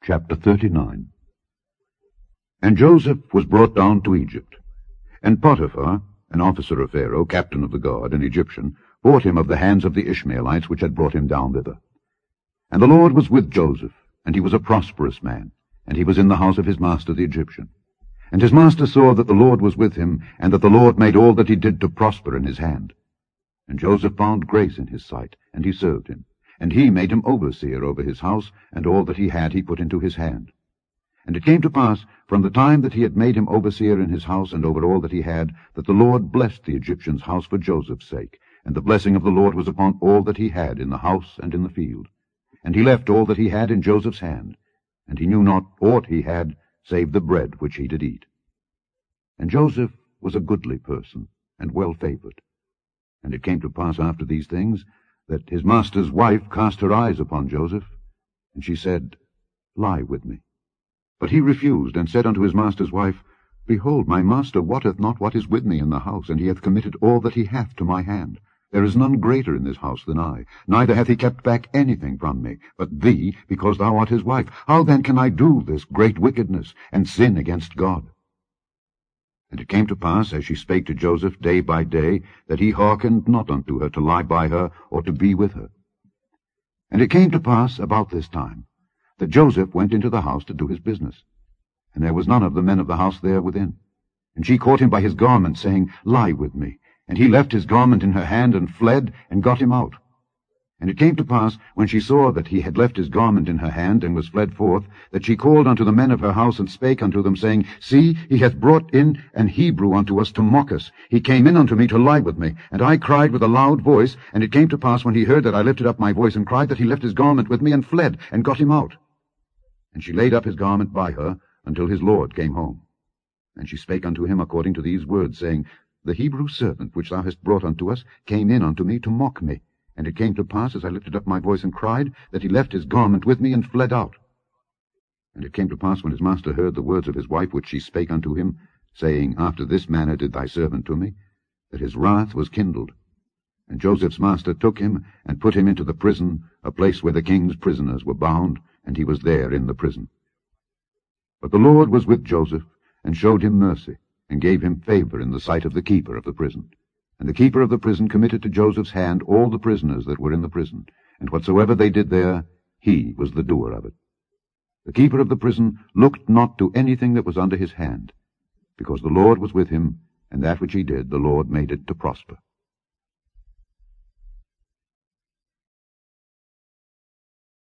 Chapter 39. And Joseph was brought down to Egypt. And Potiphar, an officer of Pharaoh, captain of the guard, an Egyptian, bought him of the hands of the Ishmaelites which had brought him down thither. And the Lord was with Joseph, and he was a prosperous man, and he was in the house of his master the Egyptian. And his master saw that the Lord was with him, and that the Lord made all that he did to prosper in his hand. And Joseph found grace in his sight, and he served him. And he made him overseer over his house, and all that he had he put into his hand. And it came to pass, from the time that he had made him overseer in his house and over all that he had, that the Lord blessed the Egyptian's house for Joseph's sake, and the blessing of the Lord was upon all that he had in the house and in the field. And he left all that he had in Joseph's hand, and he knew not aught he had, save the bread which he did eat. And Joseph was a goodly person, and well favored. And it came to pass after these things, that his master's wife cast her eyes upon Joseph, and she said, Lie with me. But he refused, and said unto his master's wife, Behold, my master wotteth not what is with me in the house, and he hath committed all that he hath to my hand. There is none greater in this house than I, neither hath he kept back anything from me, but thee, because thou art his wife. How then can I do this great wickedness, and sin against God? And it came to pass, as she spake to Joseph day by day, that he hearkened not unto her to lie by her, or to be with her. And it came to pass about this time, that Joseph went into the house to do his business. And there was none of the men of the house there within. And she caught him by his garment, saying, Lie with me. And he left his garment in her hand, and fled, and got him out. And it came to pass, when she saw that he had left his garment in her hand, and was fled forth, that she called unto the men of her house, and spake unto them, saying, See, he hath brought in an Hebrew unto us to mock us. He came in unto me to lie with me. And I cried with a loud voice. And it came to pass, when he heard that I lifted up my voice and cried, that he left his garment with me, and fled, and got him out. And she laid up his garment by her, until his lord came home. And she spake unto him according to these words, saying, The Hebrew servant which thou hast brought unto us came in unto me to mock me. And it came to pass, as I lifted up my voice and cried, that he left his garment with me, and fled out. And it came to pass, when his master heard the words of his wife which she spake unto him, saying, After this manner did thy servant to me, that his wrath was kindled. And Joseph's master took him, and put him into the prison, a place where the king's prisoners were bound, and he was there in the prison. But the Lord was with Joseph, and showed him mercy, and gave him favor in the sight of the keeper of the prison. And the keeper of the prison committed to Joseph's hand all the prisoners that were in the prison, and whatsoever they did there, he was the doer of it. The keeper of the prison looked not to anything that was under his hand, because the Lord was with him, and that which he did the Lord made it to prosper.